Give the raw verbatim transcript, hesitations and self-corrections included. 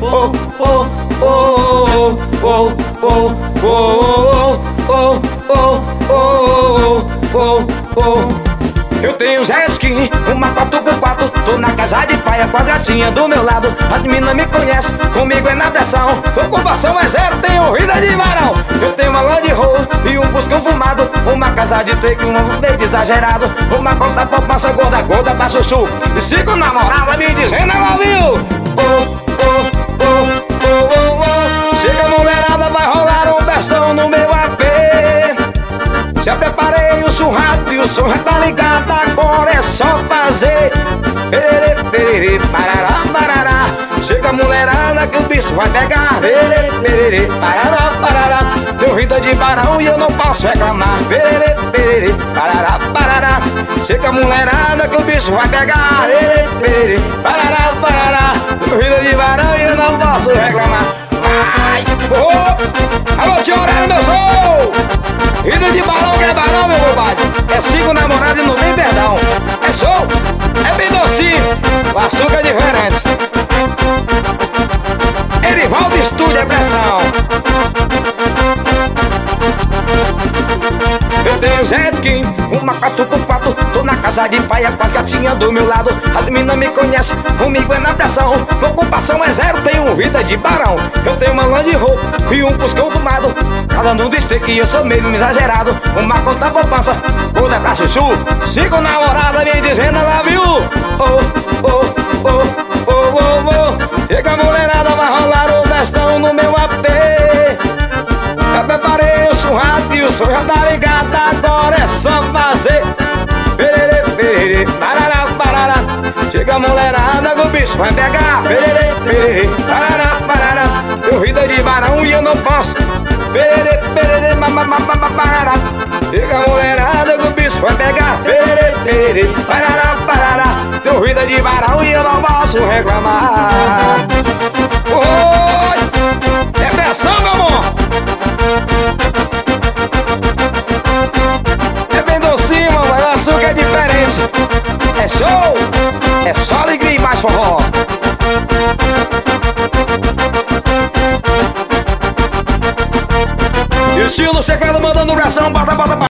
oh, oh, oh, oh, oh, oh, oh, oh, oh, oh, oh. Eu tenho jet ski, uma quatro por quatro, tô na casa de praia com a gatinha do meu lado. As meninas me conhecem, comigo é na pressão. Ocupação é zero, tenho vida de varão. Eu tenho uma Land Rover e um buscão fumado, uma casa de take, um meio exagerado, uma conta poupança gorda, gorda pra chuchu. E cinco namoradas me dizendo I love you. Oh, oh, oh, oh, oh, oh. Chega mulherada, vai rolar um bestão no meu A P. Já preparei o churrasco e o som já tá ligado, agora é só fazer pererê, pererê, parará, parará. Chega a mulherada que o bicho vai pegar, pererê, pererê, parará, parará. Deu rida de varão e eu não posso reclamar, pererê, pererê, parará, parará. Chega a mulherada que o bicho vai pegar, pererê, pererê, parará, parará. Deu rida de varão e eu não posso reclamar. Ai, oh, alô, tio Aurélio, meu show! Rida de balão que é balão, meu compadre. É cinco namorados e não tem perdão. É show, é bem docinho, o açúcar é diferente. Erivaldo Estúdio é pressão. Eu tenho jet ski, uma quatro por quatro, tô na casa de praia com as gatinhas do meu lado. As meninas me conhecem, comigo é na pressão. Ocupação é zero, tenho vida de barão. Eu tenho uma Land Rover e um buscão fumado, falando de steak e eu sou meio exagerado. Uma conta poupança, outra pra chuchu. Cinco namoradas me dizendo I love you. Oh, oh, oh, oh, oh, oh. Chega a mulherada, vai rolar o bestão no meu A P. Já preparei o churrasco e o som já tá ligado, agora é só fazer pererê, pererê, parará, parará. Chega a mulherada que o bicho vai pegar, pererê, pererê, parará, parará. Eu rida de varão e eu não posso, pererê, pererê, parará. Chega a mulherada que o bicho vai pegar, pererê, pererê, parará, parará. Eu rida de varão e eu não posso reclamar. Oi, é pressão, meu amor. É bem docinho, mas o açúcar é diferente. É show, é só alegria e mais forró. E o estilo secreto mandando pressão, bota, bota, bota.